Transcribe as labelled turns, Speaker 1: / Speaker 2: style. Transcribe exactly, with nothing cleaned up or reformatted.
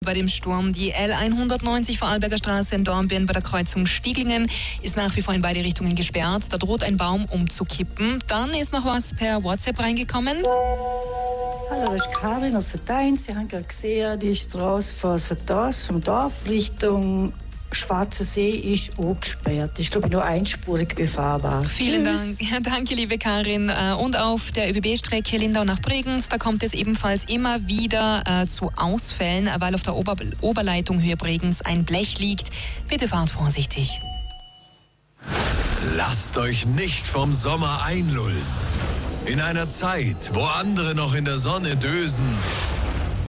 Speaker 1: bei dem Sturm. Die L hundertneunzig Vorarlberger Straße in Dornbirn bei der Kreuzung Stieglingen ist nach wie vor in beide Richtungen gesperrt. Da droht ein Baum umzukippen. Dann ist noch was per WhatsApp reingekommen.
Speaker 2: Hallo, das ist Karin aus Satein. Sie haben gerade gesehen, die Straße von Satas, vom Dorf Richtung Schwarzer See ist auch gesperrt. Ich glaube, nur einspurig befahrbar.
Speaker 1: Vielen
Speaker 2: Tschüss.
Speaker 1: Dank. Ja, danke, liebe Karin. Und auf der Ö B B-Strecke Lindau nach Bregenz, da kommt es ebenfalls immer wieder äh, zu Ausfällen, weil auf der Ober- Oberleitung Höhe Bregenz ein Blech liegt. Bitte fahrt vorsichtig.
Speaker 3: Lasst euch nicht vom Sommer einlullen. In einer Zeit, wo andere noch in der Sonne dösen,